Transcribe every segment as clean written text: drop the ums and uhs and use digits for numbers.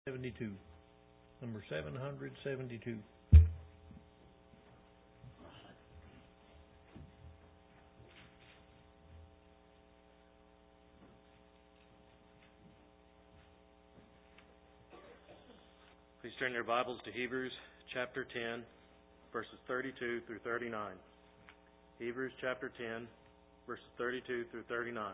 72. Number 772. Please turn your Bibles to Hebrews chapter 10, verses 32 through 39. Hebrews chapter 10, verses 32 through 39.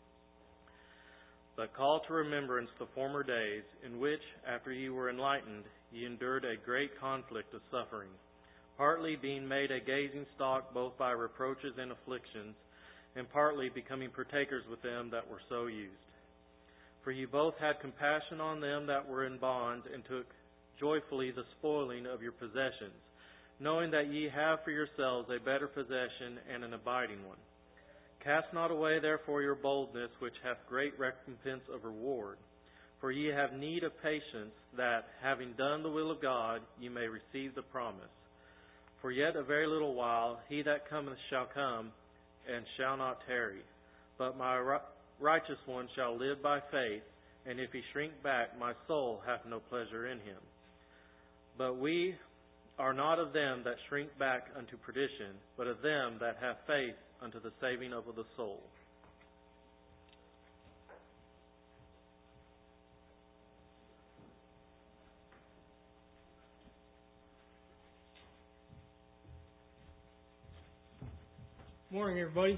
But call to remembrance the former days, in which, after ye were enlightened, ye endured a great conflict of suffering, partly being made a gazing stock both by reproaches and afflictions, and partly becoming partakers with them that were so used. For ye both had compassion on them that were in bonds, and took joyfully the spoiling of your possessions, knowing that ye have for yourselves a better possession and an abiding one. Cast not away therefore your boldness, which hath great recompense of reward. For ye have need of patience, that, having done the will of God, ye may receive the promise. For yet a very little while he that cometh shall come, and shall not tarry. But my righteous one shall live by faith, and if he shrink back, my soul hath no pleasure in him. But we are not of them that shrink back unto perdition, but of them that have faith unto the saving of the soul. Morning, everybody.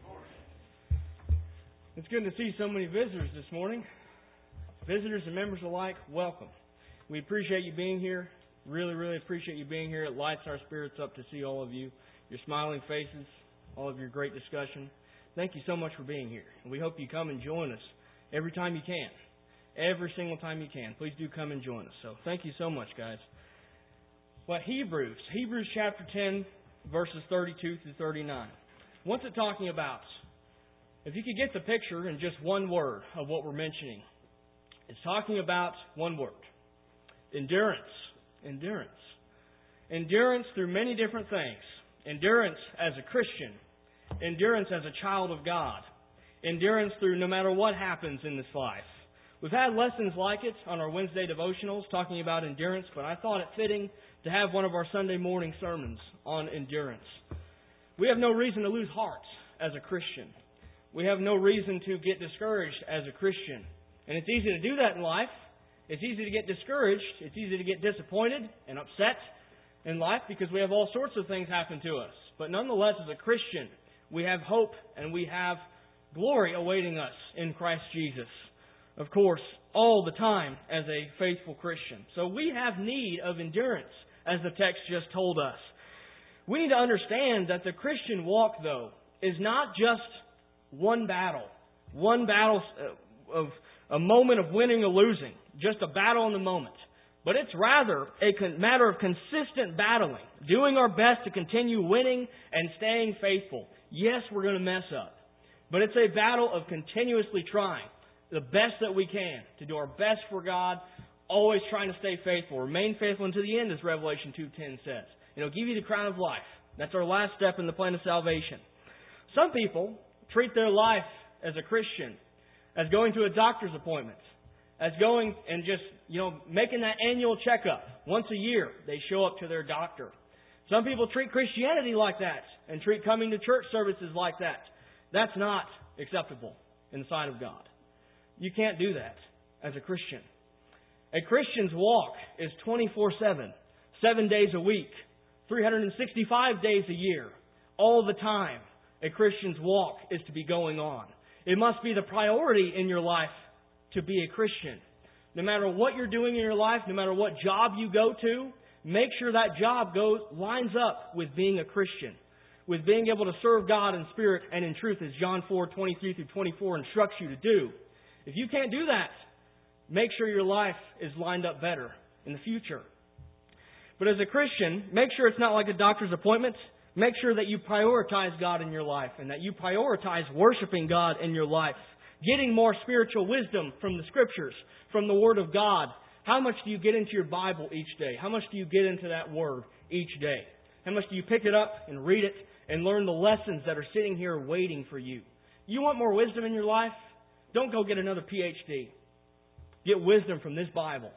It's good to see so many visitors this morning. Visitors and members alike, welcome. We appreciate you being here. Really appreciate you being here. It lights our spirits up to see all of you, your smiling faces, all of your great discussion. Thank you so much for being here. And we hope you come and join us every time you can. Every single time you can. Please do come and join us. So thank you so much, guys. Well, Hebrews chapter 10, verses 32 through 39. What's it talking about? If you could get the picture in just one word of what we're mentioning, it's talking about one word. Endurance. Endurance through many different things. Endurance as a Christian. Endurance as a child of God. Endurance through no matter what happens in this life. We've had lessons like it on our Wednesday devotionals talking about endurance, but I thought it fitting to have one of our Sunday morning sermons on endurance. We have no reason to lose heart as a Christian. We have no reason to get discouraged as a Christian. And it's easy to do that in life. It's easy to get discouraged. It's easy to get disappointed and upset in life because we have all sorts of things happen to us. But nonetheless, as a Christian, we have hope and we have glory awaiting us in Christ Jesus. Of course, all the time as a faithful Christian. So we have need of endurance, as the text just told us. We need to understand that the Christian walk, though, is not just one battle of a moment of winning or losing, just a battle in the moment. But it's rather a matter of consistent battling, doing our best to continue winning and staying faithful. Yes, we're going to mess up, but it's a battle of continuously trying the best that we can to do our best for God, always trying to stay faithful, remain faithful unto the end, as Revelation 2:10 says. It'll give you the crown of life. That's our last step in the plan of salvation. Some people treat their life as a Christian as going to a doctor's appointment, as going and just, making that annual checkup. Once a year, they show up to their doctor. Some people treat Christianity like that and treat coming to church services like that. That's not acceptable in the sight of God. You can't do that as a Christian. A Christian's walk is 24/7, 7 days a week, 365 days a year, all the time. A Christian's walk is to be going on. It must be the priority in your life to be a Christian. No matter what you're doing in your life, no matter what job you go to, make sure that job lines up with being a Christian, with being able to serve God in spirit and in truth, as John 4:23 through 24 instructs you to do. If you can't do that, make sure your life is lined up better in the future. But as a Christian, make sure it's not like a doctor's appointment. Make sure that you prioritize God in your life and that you prioritize worshiping God in your life. Getting more spiritual wisdom from the Scriptures, from the Word of God. How much do you get into your Bible each day? How much do you get into that Word each day? How much do you pick it up and read it and learn the lessons that are sitting here waiting for you? You want more wisdom in your life? Don't go get another PhD. Get wisdom from this Bible.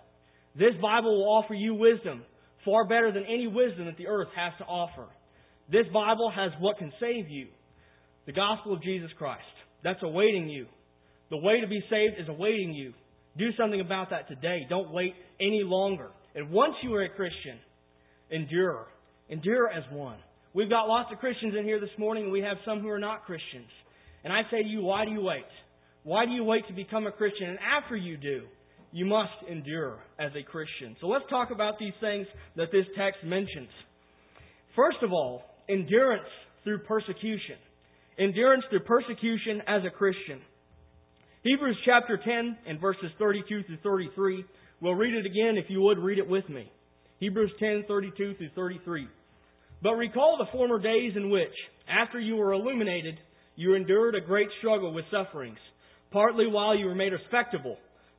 This Bible will offer you wisdom, far better than any wisdom that the earth has to offer. This Bible has what can save you. The gospel of Jesus Christ. That's awaiting you. The way to be saved is awaiting you. Do something about that today. Don't wait any longer. And once you are a Christian, endure. Endure as one. We've got lots of Christians in here this morning, and we have some who are not Christians. And I say to you, why do you wait? Why do you wait to become a Christian? And after you do, you must endure as a Christian. So let's talk about these things that this text mentions. First of all, endurance through persecution. Endurance through persecution as a Christian. Hebrews chapter 10 and verses 32 through 33. We'll read it again. If you would, read it with me. Hebrews 10, 32 through 33. But recall the former days in which, after you were illuminated, you endured a great struggle with sufferings, partly while you were made a spectacle,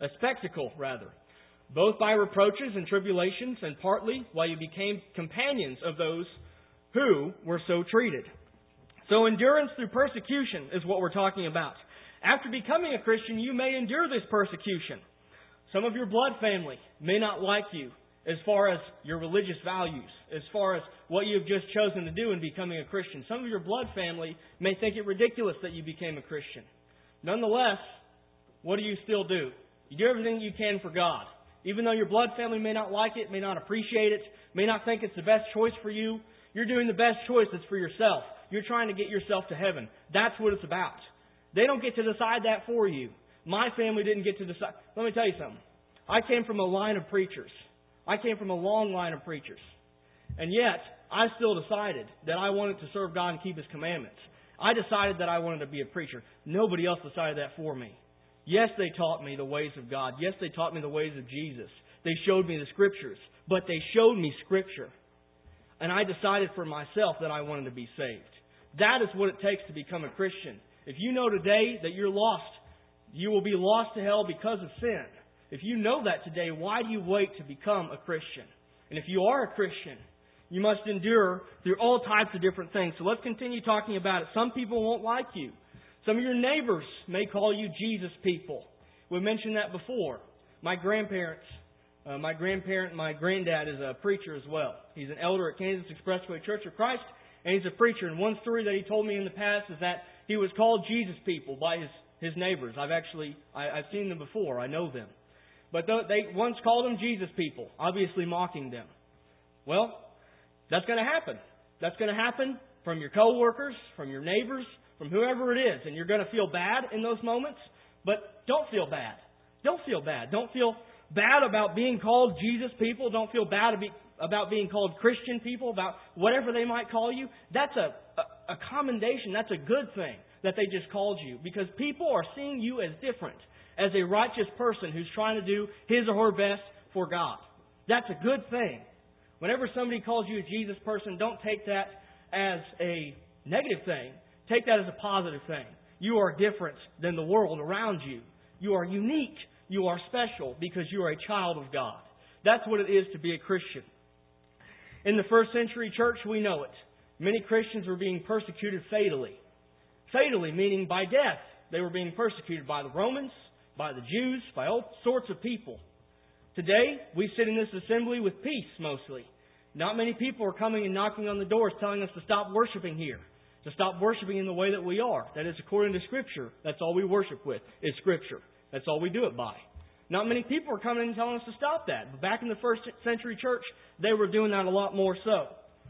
both by reproaches and tribulations, and partly while you became companions of those who were so treated. So endurance through persecution is what we're talking about. After becoming a Christian, you may endure this persecution. Some of your blood family may not like you as far as your religious values, as far as what you've just chosen to do in becoming a Christian. Some of your blood family may think it ridiculous that you became a Christian. Nonetheless, what do you still do? You do everything you can for God. Even though your blood family may not like it, may not appreciate it, may not think it's the best choice for you, you're doing the best choice that's for yourself. You're trying to get yourself to heaven. That's what it's about. They don't get to decide that for you. My family didn't get to decide. Let me tell you something. I came from a line of preachers. I came from a long line of preachers. And yet, I still decided that I wanted to serve God and keep His commandments. I decided that I wanted to be a preacher. Nobody else decided that for me. Yes, they taught me the ways of God. Yes, they taught me the ways of Jesus. They showed me the Scriptures. But they showed me Scripture. And I decided for myself that I wanted to be saved. That is what it takes to become a Christian. If you know today that you're lost, you will be lost to hell because of sin. If you know that today, why do you wait to become a Christian? And if you are a Christian, you must endure through all types of different things. So let's continue talking about it. Some people won't like you. Some of your neighbors may call you Jesus people. We mentioned that before. My granddad is a preacher as well. He's an elder at Kansas Expressway Church of Christ, and he's a preacher. And one story that he told me in the past is that he was called Jesus people by his neighbors. I've seen them before. I know them. But they once called them Jesus people, obviously mocking them. Well, that's going to happen. That's going to happen from your coworkers, from your neighbors, from whoever it is. And you're going to feel bad in those moments. But don't feel bad. Don't feel bad. Don't feel bad about being called Jesus people. Don't feel bad about being called Christian people, about whatever they might call you. That's a commendation. That's a good thing that they just called you. Because people are seeing you as different, as a righteous person who's trying to do his or her best for God. That's a good thing. Whenever somebody calls you a Jesus person, don't take that as a negative thing. Take that as a positive thing. You are different than the world around you. You are unique. You are special because you are a child of God. That's what it is to be a Christian. In the first century church, we know it. Many Christians were being persecuted fatally. Fatally, meaning by death. They were being persecuted by the Romans, by the Jews, by all sorts of people. Today, we sit in this assembly with peace, mostly. Not many people are coming and knocking on the doors telling us to stop worshiping here, to stop worshiping in the way that we are. That is according to Scripture. That's all we worship with, is Scripture. That's all we do it by. Not many people are coming and telling us to stop that. But back in the first century church, they were doing that a lot more so.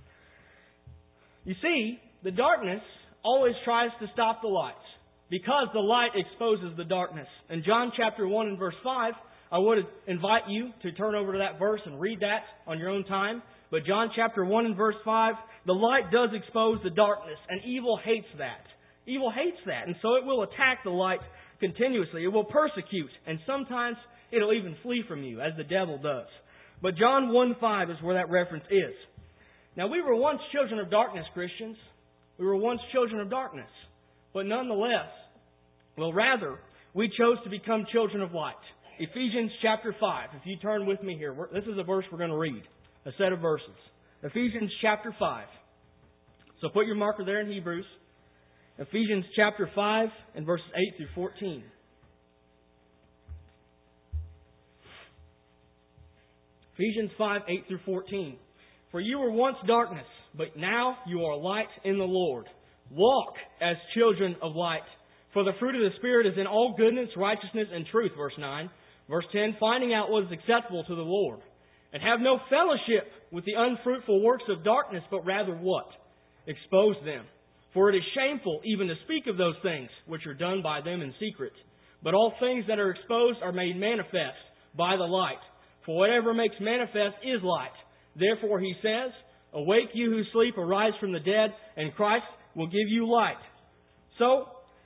You see, the darkness always tries to stop the light, because the light exposes the darkness. In John chapter 1 and verse 5, I would invite you to turn over to that verse and read that on your own time. But John chapter 1 and verse 5, the light does expose the darkness, and evil hates that. Evil hates that, and so it will attack the light continuously. It will persecute, and sometimes it'll even flee from you, as the devil does. But John 1:5 is where that reference is. Now, we were once children of darkness, Christians. We were once children of darkness. But nonetheless, we chose to become children of light. Ephesians chapter 5. If you turn with me here, this is a verse we're going to read. A set of verses. Ephesians chapter 5. So put your marker there in Hebrews. Ephesians chapter 5 and verses 8 through 14. Ephesians 5, 8 through 14. For you were once darkness, but now you are light in the Lord. Walk as children of light. For the fruit of the Spirit is in all goodness, righteousness, and truth. Verse 9. Verse 10. Finding out what is acceptable to the Lord. And have no fellowship with the unfruitful works of darkness, but rather what? Expose them. For it is shameful even to speak of those things which are done by them in secret. But all things that are exposed are made manifest by the light. For whatever makes manifest is light. Therefore he says, Awake you who sleep, arise from the dead, and Christ will give you light. So,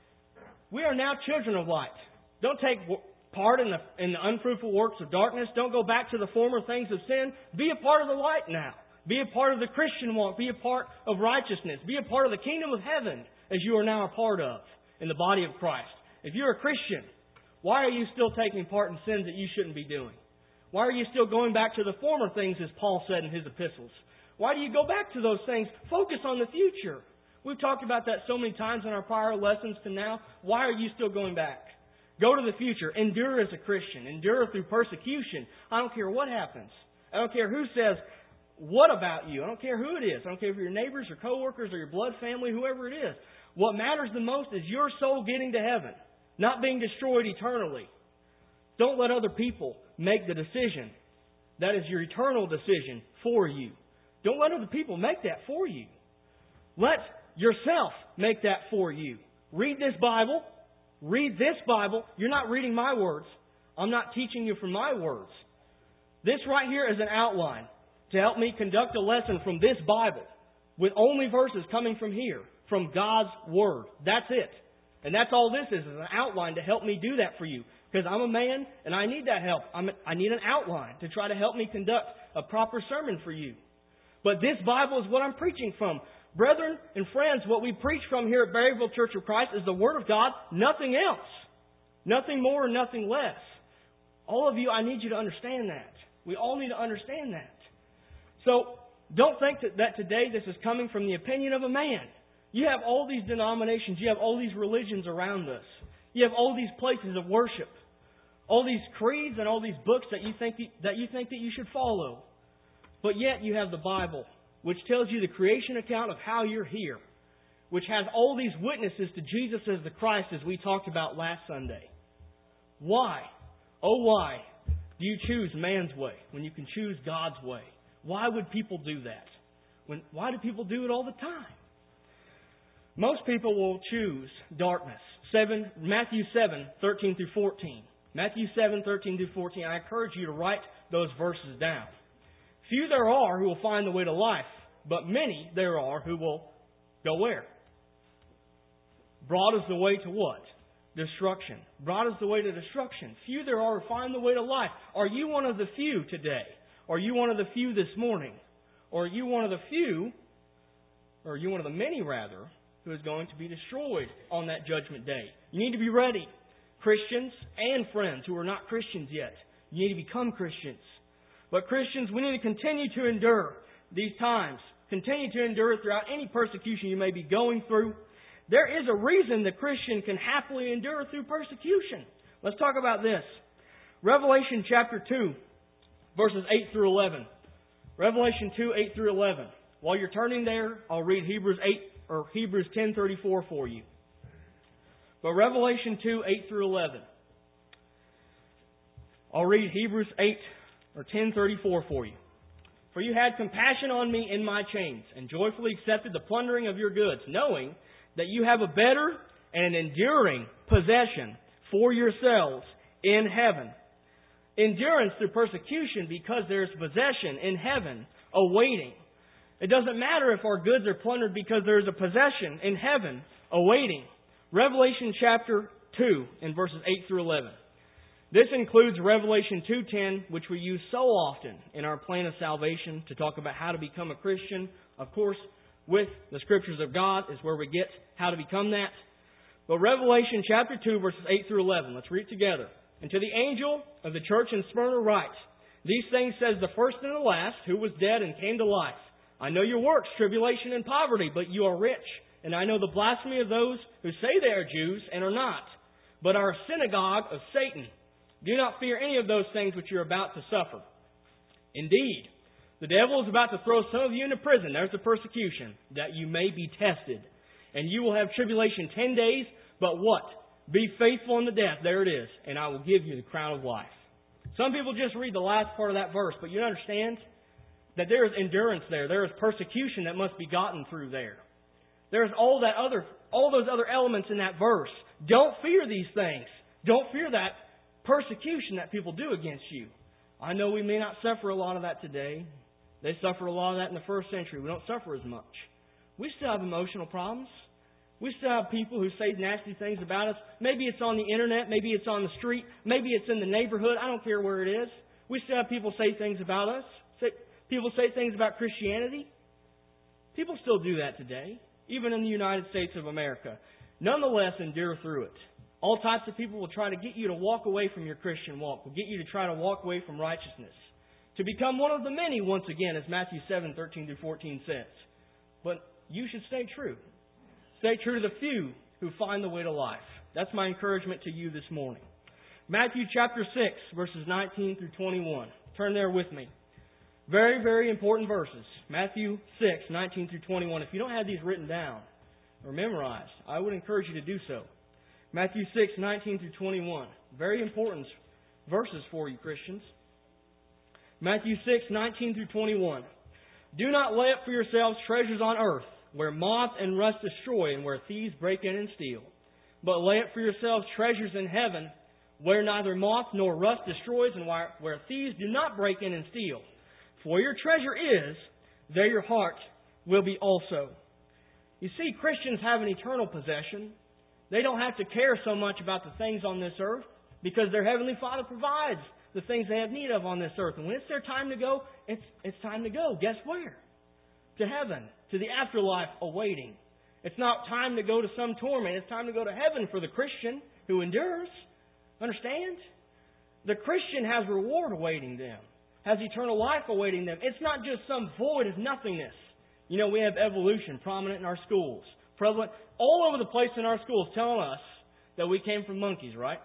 we are now children of light. Don't take part in the unfruitful works of darkness. Don't go back to the former things of sin. Be a part of the light now. Be a part of the Christian walk. Be a part of righteousness. Be a part of the kingdom of heaven, as you are now a part of in the body of Christ. If you're a Christian, why are you still taking part in sins that you shouldn't be doing? Why are you still going back to the former things, as Paul said in his epistles? Why do you go back to those things? Focus on the future. We've talked about that so many times in our prior lessons to now. Why are you still going back? Go to the future. Endure as a Christian. Endure through persecution. I don't care what happens. I don't care who says what about you. I don't care who it is. I don't care if you're your neighbors or coworkers or your blood family, whoever it is. What matters the most is your soul getting to heaven, not being destroyed eternally. Don't let other people make the decision. That is your eternal decision for you. Don't let other people make that for you. Let yourself make that for you. Read this Bible. Read this Bible. You're not reading my words. I'm not teaching you from my words. This right here is an outline to help me conduct a lesson from this Bible with only verses coming from here, from God's Word. That's it. And that's all this is an outline to help me do that for you. Because I'm a man and I need that help. I need an outline to try to help me conduct a proper sermon for you. But this Bible is what I'm preaching from. Brethren and friends, what we preach from here at Berryville Church of Christ is the Word of God, nothing else. Nothing more and nothing less. All of you, I need you to understand that. We all need to understand that. So, don't think that today this is coming from the opinion of a man. You have all these denominations, you have all these religions around us. You have all these places of worship. All these creeds and all these books that you think that you should follow. But yet you have the Bible, which tells you the creation account of how you're here, which has all these witnesses to Jesus as the Christ, as we talked about last Sunday. Why? Oh, why do you choose man's way when you can choose God's way? Why would people do that? Why do people do it all the time? Most people will choose darkness. Matthew 7, 13 through 14. Matthew 7, 13 through 14. I encourage you to write those verses down. Few there are who will find the way to life, but many there are who will go where? Broad is the way to what? Destruction. Broad is the way to destruction. Few there are who find the way to life. Are you one of the few today? Are you one of the few this morning? Or are you one of the few, or are you one of the many rather, who is going to be destroyed on that judgment day? You need to be ready. Christians and friends who are not Christians yet. You need to become Christians. But Christians, we need to continue to endure these times. Continue to endure throughout any persecution you may be going through. There is a reason the Christian can happily endure through persecution. Let's talk about this. Revelation chapter 2, verses 8 through 11. Revelation 2, 8 through 11. While you're turning there, I'll read Hebrews 10:34 for you. But Revelation 2, 8 through 11. I'll read Hebrews 10:34 for you. For you had compassion on me in my chains, and joyfully accepted the plundering of your goods, knowing that you have a better and an enduring possession for yourselves in heaven. Endurance through persecution, because there is possession in heaven awaiting. It doesn't matter if our goods are plundered, because there is a possession in heaven awaiting. Revelation chapter 2 in verses 8 through 11. This includes Revelation 2:10, which we use so often in our plan of salvation to talk about how to become a Christian. Of course, with the Scriptures of God is where we get how to become that. But Revelation chapter 2, verses 8 through 11. Let's read it together. And to the angel of the church in Smyrna write, These things says the first and the last, who was dead and came to life. I know your works, tribulation and poverty, but you are rich. And I know the blasphemy of those who say they are Jews and are not, but are a synagogue of Satan. Do not fear any of those things which you are about to suffer. Indeed, the devil is about to throw some of you into prison. There's the persecution, that you may be tested. And you will have tribulation 10 days, but what? Be faithful unto death. There it is. And I will give you the crown of life. Some people just read the last part of that verse, but you understand that there is endurance there. There is persecution that must be gotten through there. There's all those other elements in that verse. Don't fear these things. Don't fear that persecution that people do against you. I know we may not suffer a lot of that today. They suffered a lot of that in the first century. We don't suffer as much. We still have emotional problems. We still have people who say nasty things about us. Maybe it's on the internet. Maybe it's on the street. Maybe it's in the neighborhood. I don't care where it is. We still have people say things about us. People say things about Christianity. People still do that today, even in the United States of America. Nonetheless, endure through it. All types of people will try to get you to walk away from your Christian walk, will get you to try to walk away from righteousness, to become one of the many, once again, as Matthew 7:13-14 says. But you should stay true. Stay true to the few who find the way to life. That's my encouragement to you this morning. Matthew chapter 6, verses 19-21. Turn there with me. Very, very important verses. Matthew 6, 19-21. If you don't have these written down or memorized, I would encourage you to do so. Matthew 6, 19-21. Very important verses for you, Christians. Matthew 6, 19-21. Do not lay up for yourselves treasures on earth, where moth and rust destroy, and where thieves break in and steal. But lay up for yourselves treasures in heaven, where neither moth nor rust destroys, and where thieves do not break in and steal. For where your treasure is, there your heart will be also. You see, Christians have an eternal possession. They don't have to care so much about the things on this earth, because their Heavenly Father provides the things they have need of on this earth. And when it's their time to go, it's time to go. Guess where? To heaven, to the afterlife awaiting. It's not time to go to some torment. It's time to go to heaven for the Christian who endures. Understand? The Christian has reward awaiting them, has eternal life awaiting them. It's not just some void of nothingness. You know, we have evolution prominent in our schools, prevalent all over the place in our schools, telling us that we came from monkeys, right?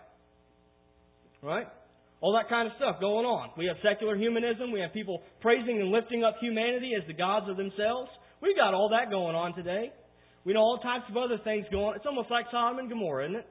Right? All that kind of stuff going on. We have secular humanism. We have people praising and lifting up humanity as the gods of themselves. We've got all that going on today. We know all types of other things going on. It's almost like Sodom and Gomorrah, isn't it?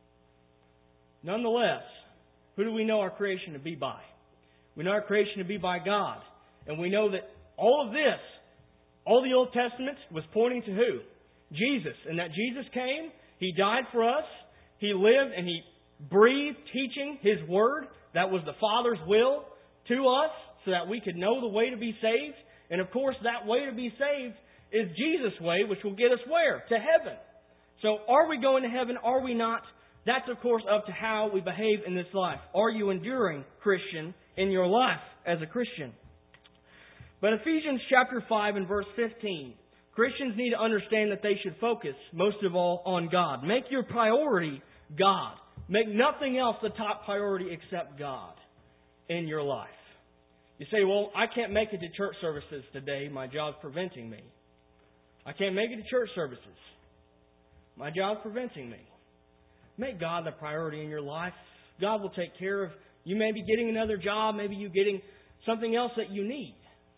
Nonetheless, who do we know our creation to be by? We know our creation to be by God. And we know that all of this, all the Old Testament was pointing to who? Jesus. And that Jesus came, He died for us, He lived, and He breathed teaching His Word. That was the Father's will to us so that we could know the way to be saved. And of course, that way to be saved is Jesus' way, which will get us where? To heaven. So are we going to heaven? Are we not? That's, of course, up to how we behave in this life. Are you enduring, Christian, in your life as a Christian? But Ephesians chapter 5 and verse 15, Christians need to understand that they should focus, most of all, on God. Make your priority God. Make nothing else the top priority except God in your life. You say, well, I can't make it to church services today. My job's preventing me. I can't make it to church services. My job's preventing me. Make God the priority in your life. God will take care of you. May be getting another job. Maybe you getting something else that you need.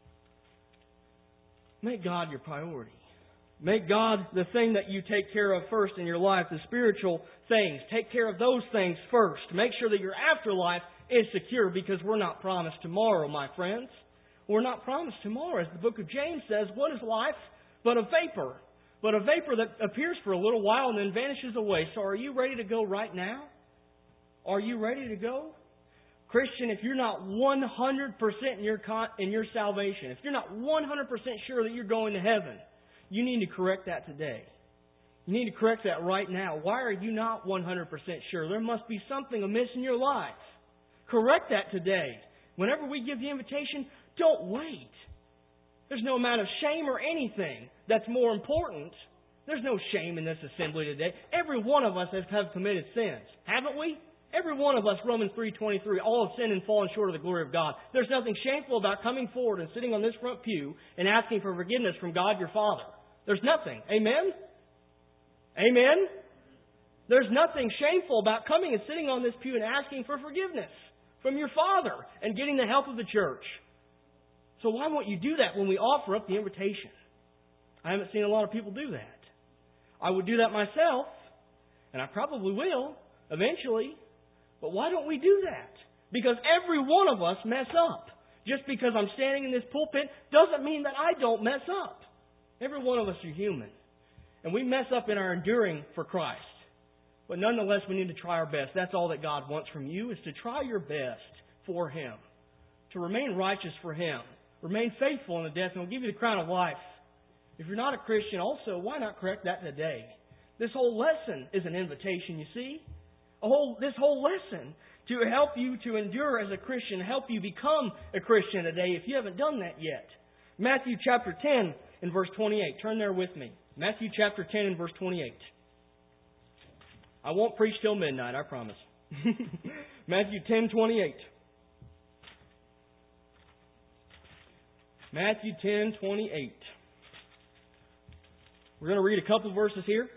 Make God your priority. Make God the thing that you take care of first in your life, the spiritual things. Take care of those things first. Make sure that your afterlife is secure, because we're not promised tomorrow, my friends. We're not promised tomorrow. As the book of James says, what is life but a vapor? But a vapor that appears for a little while and then vanishes away. So are you ready to go right now? Are you ready to go? Christian, if you're not 100% in your salvation, if you're not 100% sure that you're going to heaven, you need to correct that today. You need to correct that right now. Why are you not 100% sure? There must be something amiss in your life. Correct that today. Whenever we give the invitation, don't wait. There's no amount of shame or anything that's more important. There's no shame in this assembly today. Every one of us have committed sins, haven't we? Every one of us, Romans 3:23, all have sinned and fallen short of the glory of God. There's nothing shameful about coming forward and sitting on this front pew and asking for forgiveness from God your Father. There's nothing. Amen? Amen? There's nothing shameful about coming and sitting on this pew and asking for forgiveness from your Father and getting the help of the church. So why won't you do that when we offer up the invitation? I haven't seen a lot of people do that. I would do that myself, and I probably will eventually. But why don't we do that? Because every one of us mess up. Just because I'm standing in this pulpit doesn't mean that I don't mess up. Every one of us are human. And we mess up in our enduring for Christ. But nonetheless, we need to try our best. That's all that God wants from you, is to try your best for Him. To remain righteous for Him. Remain faithful in the death, and He'll give you the crown of life. If you're not a Christian also, why not correct that today? This whole lesson is an invitation, you see. This whole lesson to help you to endure as a Christian, help you become a Christian today if you haven't done that yet. Matthew chapter 10 and verse 28. Turn there with me. Matthew chapter 10 and verse 28. I won't preach till midnight, I promise. Matthew 10:28. Matthew 10:28. We're going to read a couple verses here.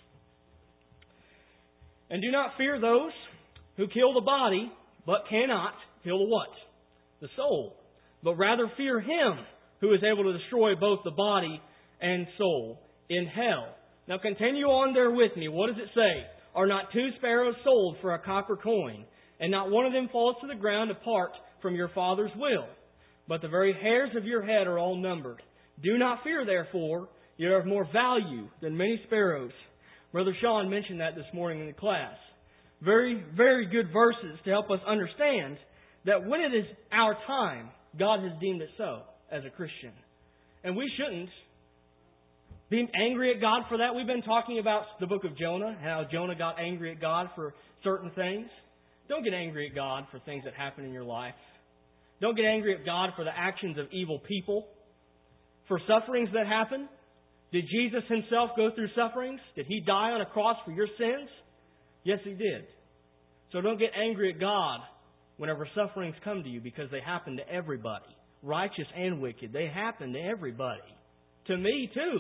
And do not fear those who kill the body, but cannot kill the what? The soul. But rather fear Him who is able to destroy both the body and soul in hell. Now continue on there with me. What does it say? Are not 2 sparrows sold for a copper coin, and not one of them falls to the ground apart from your Father's will? But the very hairs of your head are all numbered. Do not fear, therefore, you are of more value than many sparrows. Brother Sean mentioned that this morning in the class. Very, very good verses to help us understand that when it is our time, God has deemed it so as a Christian. And we shouldn't be angry at God for that. We've been talking about the book of Jonah, how Jonah got angry at God for certain things. Don't get angry at God for things that happen in your life. Don't get angry at God for the actions of evil people, for sufferings that happen. Did Jesus Himself go through sufferings? Did He die on a cross for your sins? Yes, He did. So don't get angry at God whenever sufferings come to you, because they happen to everybody. Righteous and wicked. They happen to everybody. To me too.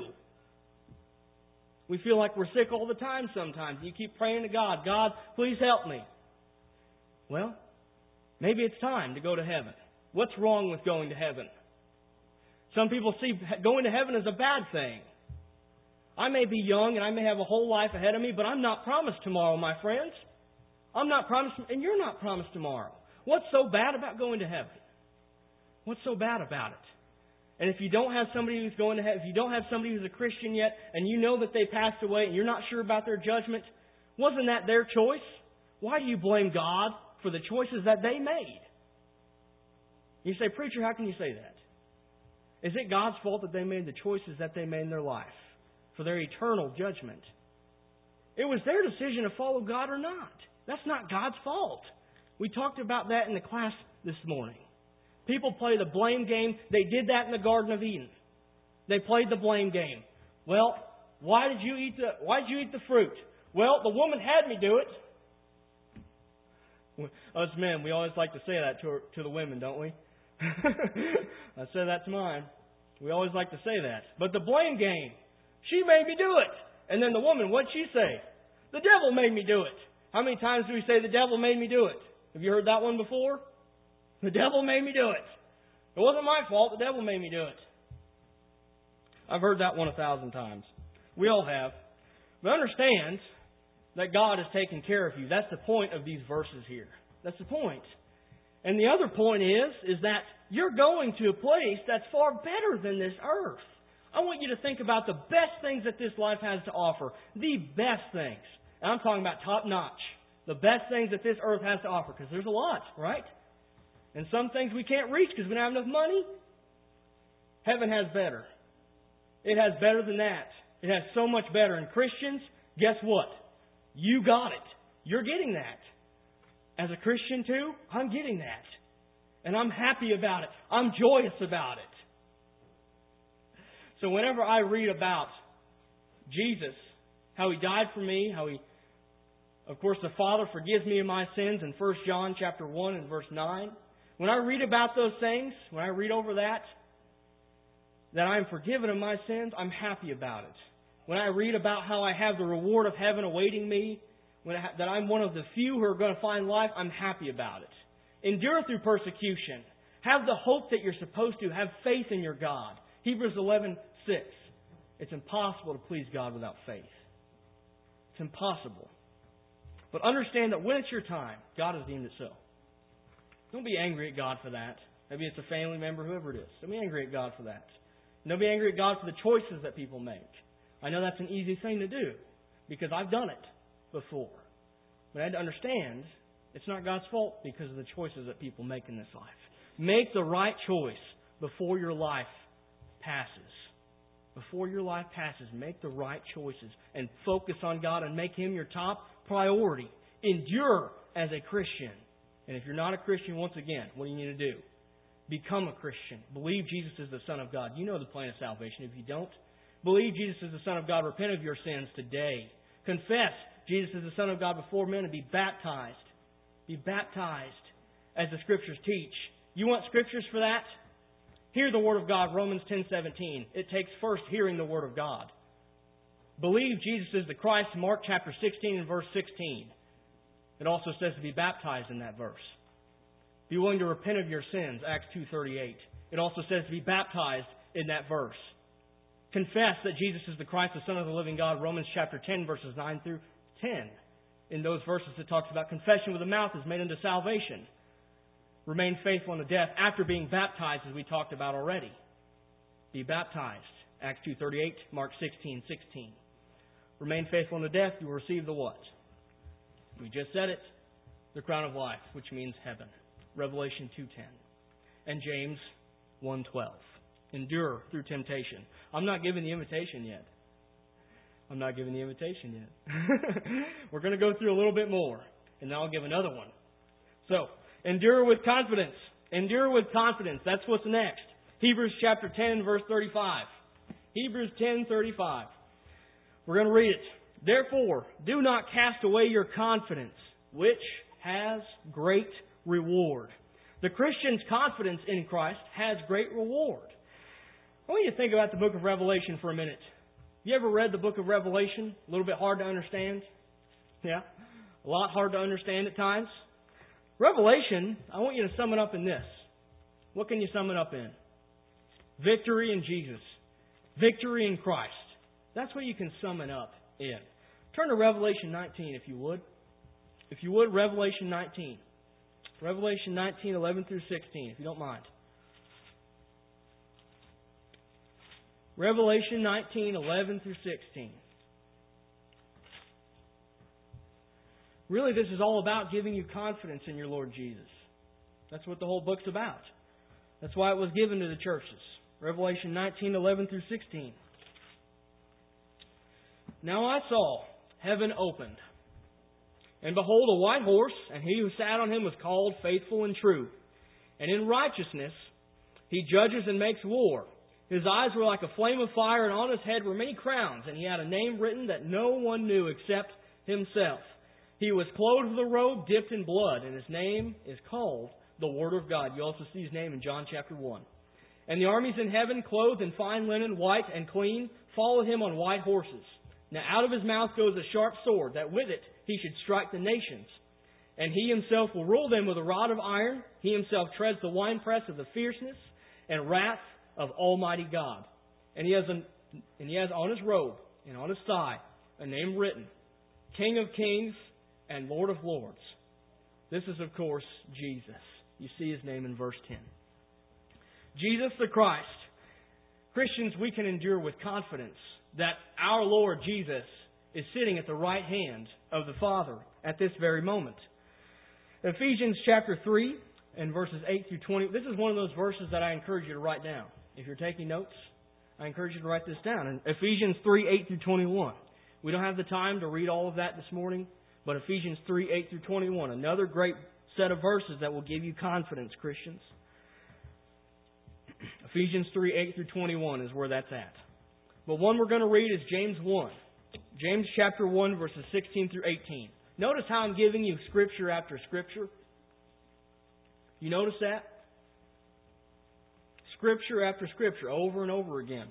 We feel like we're sick all the time sometimes. You keep praying to God, God, please help me. Well, maybe it's time to go to heaven. What's wrong with going to heaven? Some people see going to heaven as a bad thing. I may be young and I may have a whole life ahead of me, but I'm not promised tomorrow, my friends. I'm not promised, and you're not promised tomorrow. What's so bad about going to heaven? What's so bad about it? And if you don't have somebody who's going to heaven, if you don't have somebody who's a Christian yet, and you know that they passed away and you're not sure about their judgment, wasn't that their choice? Why do you blame God for the choices that they made? You say, preacher, how can you say that? Is it God's fault that they made the choices that they made in their life for their eternal judgment? It was their decision to follow God or not. That's not God's fault. We talked about that in the class this morning. People play the blame game. They did that in the Garden of Eden. They played the blame game. Well, why did you eat the fruit? Well, the woman had me do it. Us men, we always like to say that to the women, don't we? I say that to mine. We always like to say that. But the blame game, she made me do it. And then the woman, what'd she say? The devil made me do it. How many times do we say the devil made me do it? Have you heard that one before? The devil made me do it. It wasn't my fault. The devil made me do it. I've heard that one 1,000 times. We all have. But understand that God has taken care of you. That's the point of these verses here. That's the point. And the other point is that you're going to a place that's far better than this earth. I want you to think about the best things that this life has to offer. The best things. And I'm talking about top notch. The best things that this earth has to offer. Because there's a lot, right? And some things we can't reach because we don't have enough money. Heaven has better. It has better than that. It has so much better. And Christians, guess what? You got it. You're getting that. As a Christian too, I'm getting that. And I'm happy about it. I'm joyous about it. So whenever I read about Jesus, how He died for me, how He, of course, the Father forgives me of my sins in 1 John chapter 1 and verse 9. When I read about those things, when I read over that I am forgiven of my sins, I'm happy about it. When I read about how I have the reward of heaven awaiting me, that I'm one of the few who are going to find life, I'm happy about it. Endure through persecution. Have the hope that you're supposed to. Have faith in your God. Hebrews 11:6. It's impossible to please God without faith. It's impossible. But understand that when it's your time, God has deemed it so. Don't be angry at God for that. Maybe it's a family member, whoever it is. Don't be angry at God for that. Don't be angry at God for the choices that people make. I know that's an easy thing to do because I've done it before. But I had to understand it's not God's fault because of the choices that people make in this life. Make the right choice before your life passes. Before your life passes, make the right choices and focus on God and make Him your top priority. Endure as a Christian. And if you're not a Christian, once again, what do you need to do? Become a Christian. Believe Jesus is the Son of God. You know the plan of salvation. If you don't, believe Jesus is the Son of God. Repent of your sins today. Confess Jesus is the Son of God before men and be baptized. Be baptized as the Scriptures teach. You want Scriptures for that? Hear the Word of God, Romans 10:17. It takes first hearing the Word of God. Believe Jesus is the Christ, Mark chapter 16 and verse 16. It also says to be baptized in that verse. Be willing to repent of your sins, Acts 2:38. It also says to be baptized in that verse. Confess that Jesus is the Christ, the Son of the living God, Romans chapter 10, verses 9 through 10. In those verses it talks about confession with the mouth is made unto salvation. Remain faithful unto death after being baptized, as we talked about already. Be baptized, Acts 2:38, Mark 16:16. Remain faithful unto death, you will receive the what? We just said it. The crown of life, which means heaven. Revelation 2:10. And James 1:12. Endure through temptation. I'm not giving the invitation yet. We're going to go through a little bit more. And then I'll give another one. So, endure with confidence. Endure with confidence. That's what's next. Hebrews chapter 10, verse 35. Hebrews 10:35. We're going to read it. Therefore, do not cast away your confidence, which has great reward. The Christian's confidence in Christ has great reward. I want you to think about the book of Revelation for a minute. You ever read the book of Revelation? A little bit hard to understand? Yeah? A lot hard to understand at times? Revelation, I want you to sum it up in this. What can you sum it up in? Victory in Jesus. Victory in Christ. That's what you can sum it up in. Turn to Revelation 19, if you would. If you would, Revelation 19. Revelation 19, 11 through 16, if you don't mind. Revelation 19, 11 through 16. Really, this is all about giving you confidence in your Lord Jesus. That's what the whole book's about. That's why it was given to the churches. Revelation 19, 11 through 16. Now I saw heaven opened, and behold, a white horse, and he who sat on him was called Faithful and True. And in righteousness he judges and makes war. His eyes were like a flame of fire, and on his head were many crowns, and he had a name written that no one knew except himself. He was clothed with a robe dipped in blood, and his name is called the Word of God. You also see his name in John chapter 1. And the armies in heaven, clothed in fine linen, white and clean, followed him on white horses. Now out of his mouth goes a sharp sword, that with it he should strike the nations. And he himself will rule them with a rod of iron. He himself treads the winepress of the fierceness and wrath of Almighty God. And he has on his robe and on his thigh a name written, King of Kings and Lord of Lords. This is, of course, Jesus. You see his name in verse 10. Jesus the Christ. Christians, we can endure with confidence that our Lord Jesus is sitting at the right hand of the Father at this very moment. Ephesians chapter 3 and verses 8 through 20. This is one of those verses that I encourage you to write down. If you're taking notes, I encourage you to write this down. In Ephesians 3, 8 through 21. We don't have the time to read all of that this morning, but Ephesians 3, 8 through 21. Another great set of verses that will give you confidence, Christians. Ephesians 3, 8 through 21 is where that's at. But one we're going to read is James 1. James chapter 1, verses 16 through 18. Notice how I'm giving you Scripture after Scripture. You notice that? Scripture after Scripture, over and over again.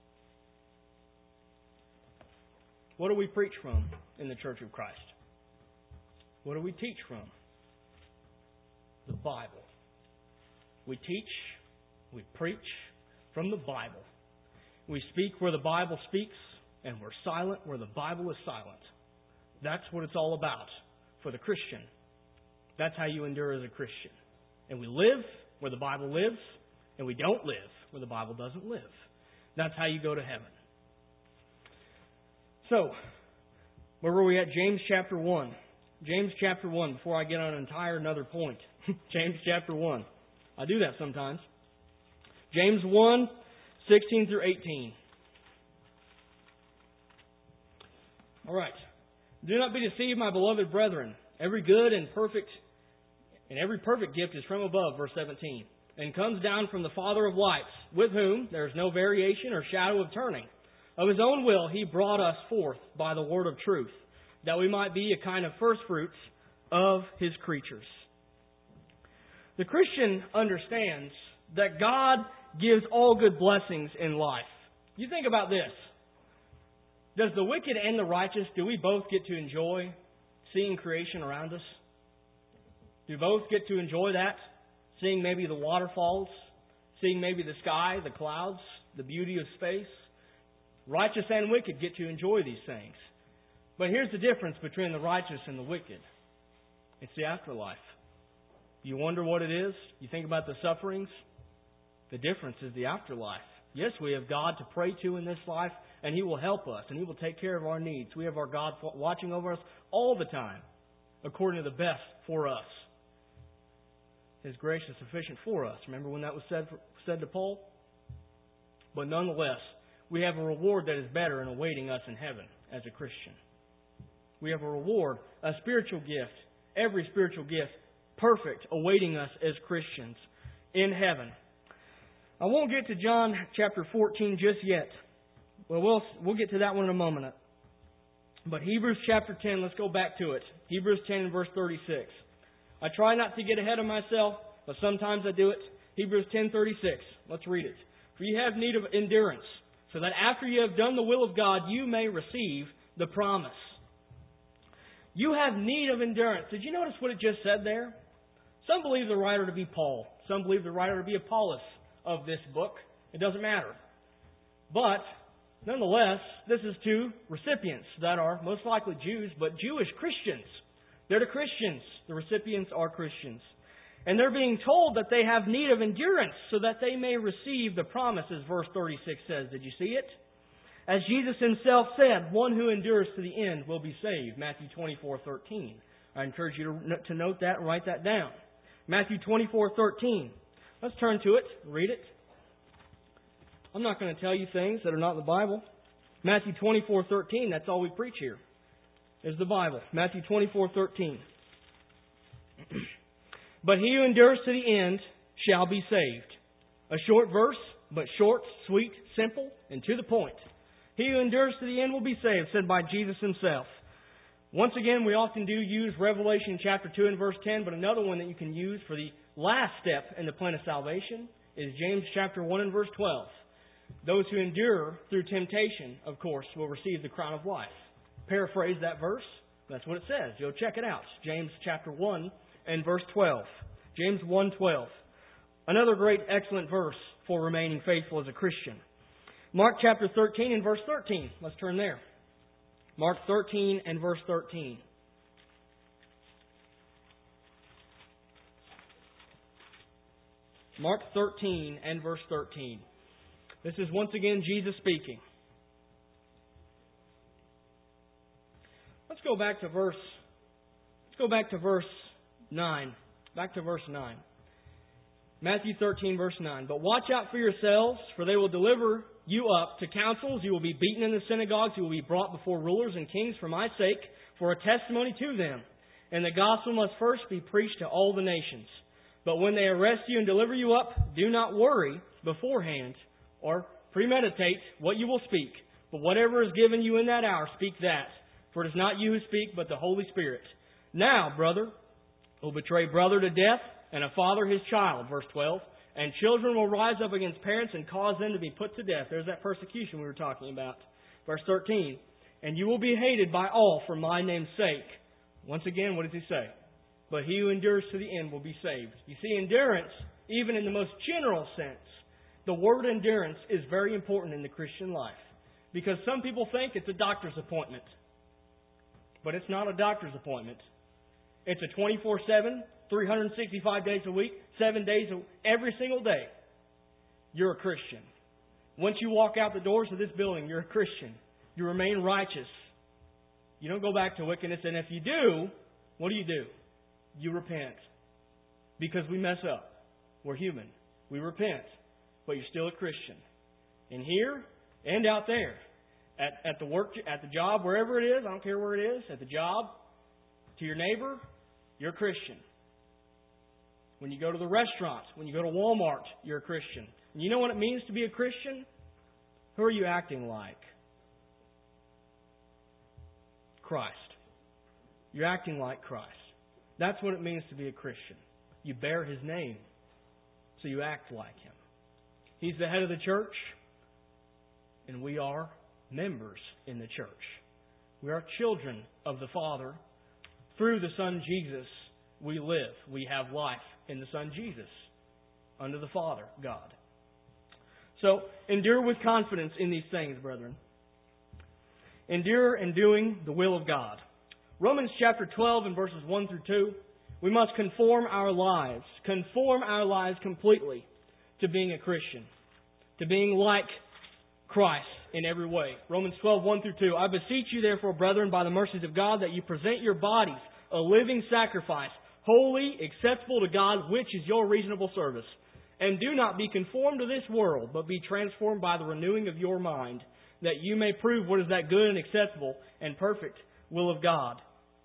What do we preach from in the Church of Christ? What do we teach from? The Bible. We teach, we preach from the Bible. We speak where the Bible speaks, and we're silent where the Bible is silent. That's what it's all about for the Christian. That's how you endure as a Christian. And we live where the Bible lives, and we don't live where the Bible doesn't live. That's how you go to heaven. So, where were we at? James chapter 1. James chapter 1, before I get on another point. James chapter 1. I do that sometimes. James 1, 16 through 18. All right. Do not be deceived, my beloved brethren. Every good and every perfect gift is from above, verse 17, and comes down from the Father of lights, with whom there is no variation or shadow of turning. Of His own will He brought us forth by the word of truth, that we might be a kind of firstfruits of His creatures. The Christian understands that God gives all good blessings in life. You think about this. Does the wicked and the righteous, do we both get to enjoy seeing creation around us? Do we both get to enjoy that? Seeing maybe the waterfalls, seeing maybe the sky, the clouds, the beauty of space? Righteous and wicked get to enjoy these things. But here's the difference between the righteous and the wicked. It's the afterlife. You wonder what it is? You think about the sufferings? The difference is the afterlife. Yes, we have God to pray to in this life, and He will help us, and He will take care of our needs. We have our God watching over us all the time, according to the best for us. His grace is sufficient for us. Remember when that was said to Paul? But nonetheless, we have a reward that is better and awaiting us in heaven as a Christian. We have a reward, a spiritual gift, every spiritual gift, perfect, awaiting us as Christians in heaven. I won't get to John chapter 14 just yet. Well, we'll get to that one in a moment. But Hebrews chapter 10, let's go back to it. Hebrews 10 and verse 36. I try not to get ahead of myself, but sometimes I do it. Hebrews 10:36. Let's read it. For you have need of endurance, so that after you have done the will of God, you may receive the promise. You have need of endurance. Did you notice what it just said there? Some believe the writer to be Paul. Some believe the writer to be Apollos of this book. It doesn't matter. But, nonetheless, this is to recipients that are most likely Jews, but Jewish Christians. They're the Christians. The recipients are Christians. And they're being told that they have need of endurance so that they may receive the promises, verse 36 says. Did you see it? As Jesus Himself said, one who endures to the end will be saved. Matthew 24:13. I encourage you to note that and write that down. Matthew 24:13. Let's turn to it. Read it. I'm not going to tell you things that are not in the Bible. Matthew 24:13. That's all we preach here. Is the Bible. Matthew 24:13. But he who endures to the end shall be saved. A short verse, but short, sweet, simple, and to the point. He who endures to the end will be saved, said by Jesus Himself. Once again, we often do use Revelation chapter 2 and verse 10, but another one that you can use for the last step in the plan of salvation is James chapter 1 and verse 12. Those who endure through temptation, of course, will receive the crown of life. Paraphrase that verse. That's what it says. You'll check it out. James chapter 1 and verse 12. James 1:12. Another great, excellent verse for remaining faithful as a Christian. Mark chapter 13 and verse 13. Let's turn there. Mark 13 and verse 13. Mark 13 and verse 13. This is once again Jesus speaking. Let's go back to verse 9. Back to verse 9. Matthew 13, verse 9. But watch out for yourselves, for they will deliver you up to councils. You will be beaten in the synagogues. You will be brought before rulers and kings for my sake, for a testimony to them. And the gospel must first be preached to all the nations. But when they arrest you and deliver you up, do not worry beforehand or premeditate what you will speak. But whatever is given you in that hour, speak that. For it is not you who speak, but the Holy Spirit. Now, brother will betray brother to death, and a father his child, verse 12. And children will rise up against parents and cause them to be put to death. There's that persecution we were talking about. Verse 13. And you will be hated by all for my name's sake. Once again, what does he say? But he who endures to the end will be saved. You see, endurance even in the most general sense, the word endurance is very important in the Christian life. Because some people think it's a doctor's appointment. But it's not a doctor's appointment. It's a 24/7, 365 days a week, 7 days, every single day. You're a Christian. Once you walk out the doors of this building, you're a Christian. You remain righteous. You don't go back to wickedness. And if you do, what do? You repent. Because we mess up. We're human. We repent. But you're still a Christian. In here and out there. At the work, at the job, wherever it is, I don't care where it is, at the job, to your neighbor, you're a Christian. When you go to the restaurant, when you go to Walmart, you're a Christian. And you know what it means to be a Christian? Who are you acting like? Christ. You're acting like Christ. That's what it means to be a Christian. You bear His name, so you act like Him. He's the head of the church, and we are members in the church. We are children of the Father. Through the Son Jesus, we live. We have life in the Son Jesus, under the Father, God. So, endure with confidence in these things, brethren. Endure in doing the will of God. Romans chapter 12 and verses 1 through 2, we must conform our lives completely to being a Christian, to being like Christ in every way. Romans 12, 1 through 2. I beseech you, therefore, brethren, by the mercies of God, that you present your bodies a living sacrifice, holy, acceptable to God, which is your reasonable service. And do not be conformed to this world, but be transformed by the renewing of your mind, that you may prove what is that good and acceptable and perfect will of God.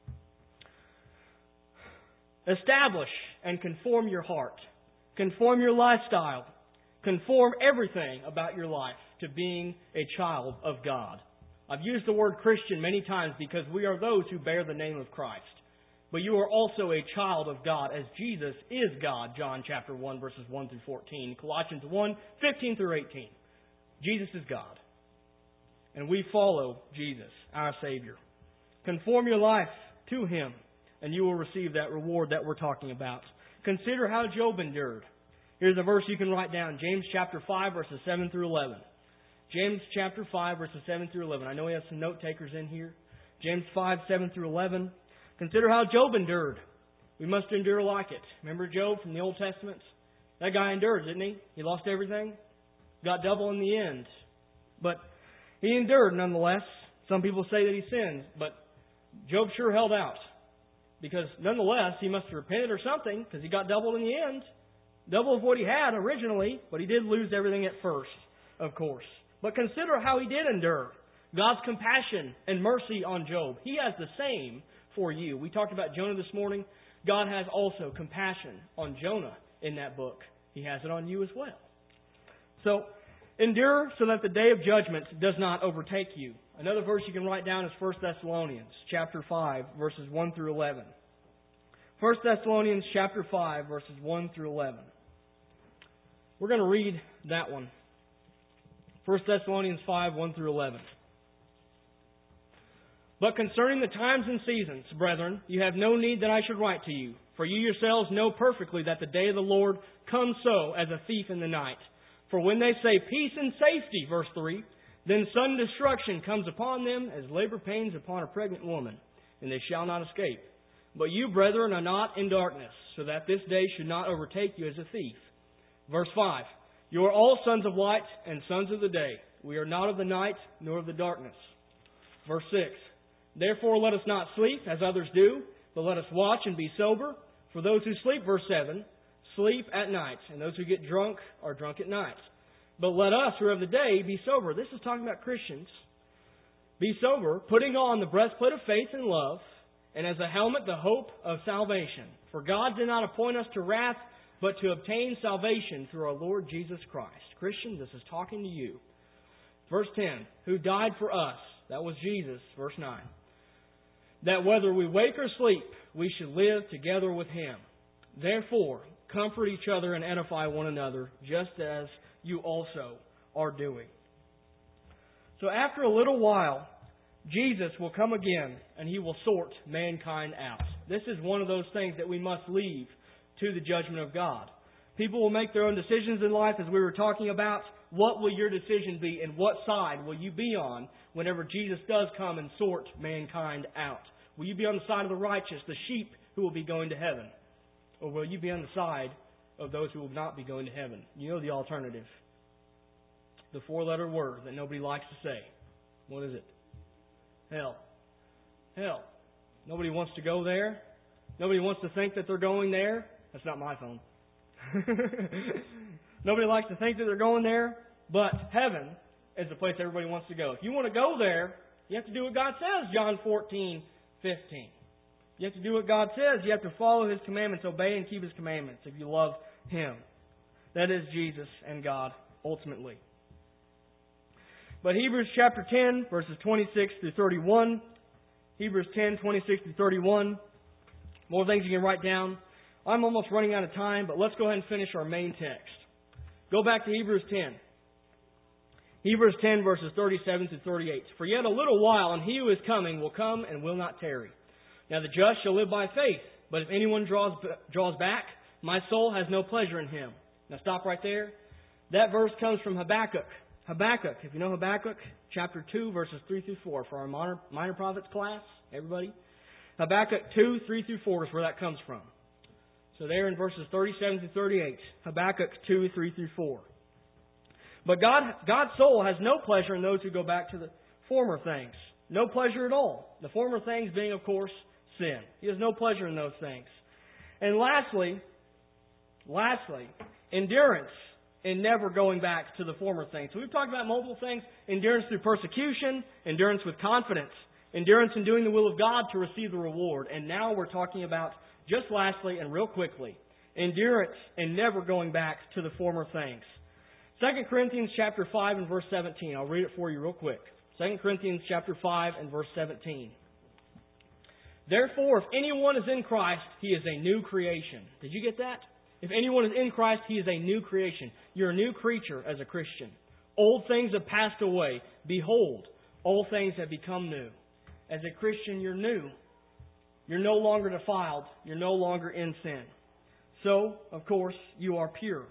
Establish and conform your heart. Conform your lifestyle. Conform everything about your life to being a child of God. I've used the word Christian many times because we are those who bear the name of Christ. But you are also a child of God as Jesus is God, John chapter 1 verses 1 through 14, Colossians 1, 15 through 18. Jesus is God. And we follow Jesus, our Savior. Conform your life to Him, and you will receive that reward that we're talking about. Consider how Job endured. Here's a verse you can write down, James chapter 5 verses 7 through 11. James chapter 5 verses 7 through 11. I know we have some note takers in here. James 5, 7 through 11. Consider how Job endured. We must endure like it. Remember Job from the Old Testament? That guy endured, didn't he? He lost everything. Got double in the end. But he endured nonetheless. Some people say that he sinned, but Job sure held out. Because nonetheless, he must have repented or something, because he got double in the end. Double of what he had originally, but he did lose everything at first, of course. But consider how he did endure. God's compassion and mercy on Job. He has the same for you. We talked about Jonah this morning. God has also compassion on Jonah in that book. He has it on you as well. So, endure so that the day of judgment does not overtake you. Another verse you can write down is 1 Thessalonians chapter 5, verses 1 through 11. 1 Thessalonians chapter 5, verses 1 through 11. We're going to read that one. 1 Thessalonians 5, 1 through 11. But concerning the times and seasons, brethren, you have no need that I should write to you. For you yourselves know perfectly that the day of the Lord comes so as a thief in the night. For when they say peace and safety, verse 3, then sudden destruction comes upon them as labor pains upon a pregnant woman, and they shall not escape. But you, brethren, are not in darkness, so that this day should not overtake you as a thief. Verse 5, you are all sons of light and sons of the day. We are not of the night, nor of the darkness. Verse 6, therefore let us not sleep, as others do, but let us watch and be sober. For those who sleep, verse 7, sleep at night, and those who get drunk are drunk at night. But let us, who are of the day, be sober. This is talking about Christians. Be sober, putting on the breastplate of faith and love, and as a helmet the hope of salvation. For God did not appoint us to wrath, but to obtain salvation through our Lord Jesus Christ. Christian, this is talking to you. Verse 10, who died for us. That was Jesus. Verse 9. That whether we wake or sleep, we should live together with Him. Therefore, comfort each other and edify one another, just as you also are doing. So after a little while, Jesus will come again and He will sort mankind out. This is one of those things that we must leave to the judgment of God. People will make their own decisions in life, as we were talking about. What will your decision be, and what side will you be on whenever Jesus does come and sort mankind out? Will you be on the side of the righteous, the sheep who will be going to heaven? Or will you be on the side of those who will not be going to heaven? You know the alternative. The 4-letter word that nobody likes to say. What is it? Hell. Hell. Nobody wants to go there. Nobody wants to think that they're going there. That's not my phone. Nobody likes to think that they're going there, but heaven is the place everybody wants to go. If you want to go there, you have to do what God says, John 14:15. You have to do what God says. You have to follow His commandments, obey and keep His commandments if you love Him. That is Jesus and God, ultimately. But Hebrews chapter 10, verses 26 through 31. Hebrews 10, 26 through 31. More things you can write down. I'm almost running out of time, but let's go ahead and finish our main text. Go back to Hebrews 10. Hebrews 10, verses 37 through 38. For yet a little while, and He who is coming will come and will not tarry. Now the just shall live by faith. But if anyone draws back, my soul has no pleasure in him. Now stop right there. That verse comes from Habakkuk. Habakkuk, if you know Habakkuk, chapter 2, verses 3 through 4. For our minor prophets class, everybody. Habakkuk 2, 3 through 4 is where that comes from. So there in verses 37 through 38. Habakkuk 2, 3 through 4. But God's soul has no pleasure in those who go back to the former things. No pleasure at all. The former things being, of course, sin. He has no pleasure in those things. And lastly, endurance in never going back to the former things. So we've talked about multiple things. Endurance through persecution, endurance with confidence, endurance in doing the will of God to receive the reward. And now we're talking about, just lastly and real quickly, endurance in never going back to the former things. 2 Corinthians chapter 5 and verse 17. I'll read it for you real quick. 2 Corinthians chapter 5 and verse 17. Therefore, if anyone is in Christ, he is a new creation. Did you get that? If anyone is in Christ, he is a new creation. You're a new creature as a Christian. Old things have passed away. Behold, all things have become new. As a Christian, you're new. You're no longer defiled. You're no longer in sin. So, of course, you are pure.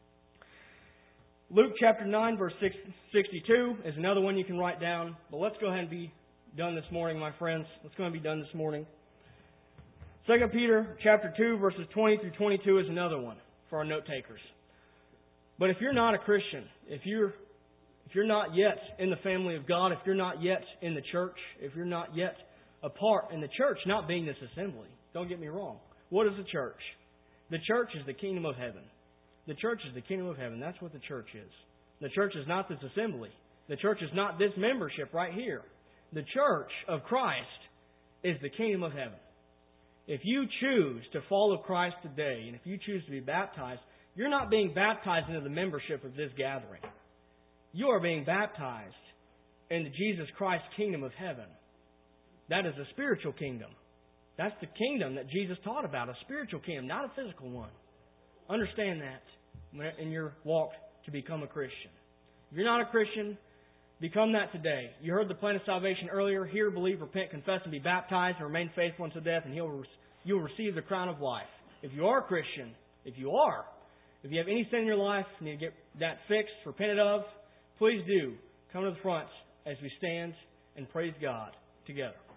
Luke chapter 9, verse 62 is another one you can write down. But let's go ahead and be done this morning, my friends. Let's go ahead and be done this morning. 2 Peter chapter 2, verses 20 through 22 is another one for our note takers. But if you're not a Christian, if you're not yet in the family of God, if you're not yet in the church, if you're not yet a part in the church, not being this assembly, don't get me wrong. What is the church? The church is the kingdom of heaven. The church is the kingdom of heaven. That's what the church is. The church is not this assembly. The church is not this membership right here. The church of Christ is the kingdom of heaven. If you choose to follow Christ today, and if you choose to be baptized, you're not being baptized into the membership of this gathering. You are being baptized into Jesus Christ's kingdom of heaven. That is a spiritual kingdom. That's the kingdom that Jesus taught about, a spiritual kingdom, not a physical one. Understand that in your walk to become a Christian. If you're not a Christian, become that today. You heard the plan of salvation earlier. Hear, believe, repent, confess, and be baptized, and remain faithful unto death, and you'll receive the crown of life. If you are a Christian, if you have any sin in your life, you need to get that fixed, repented of, please do come to the front as we stand and praise God together.